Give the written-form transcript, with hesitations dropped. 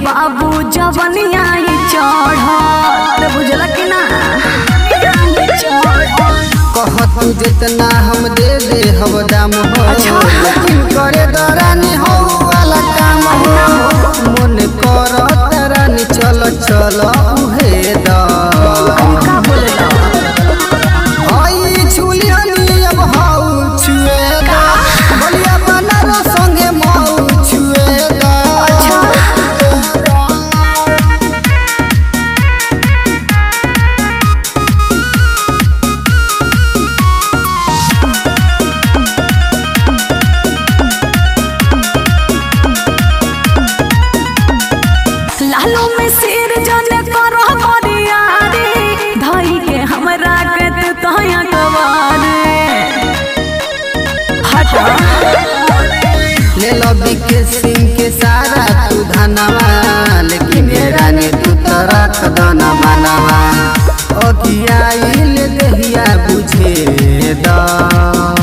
बाबू जवनिया चढ़ बुझल कि ना कह तू जितना हम दे दे हव दाम हो लेकिन करे दरानी हो वाला काम हो मन कर तरानी चल चल उहे दा का बोलला आई छुलियनी अब हाउ छुए दा बलिया बनारो संगे माउ छुए दा लालो में सिर जने करो मरिया रे धाई के हमरा के तू तया गवारे हटा ले लो बिके सिंह के सारा तू धनवा लेकिन रानी तू तरक दना मनवा ओ किया इल दहिया बुझे दा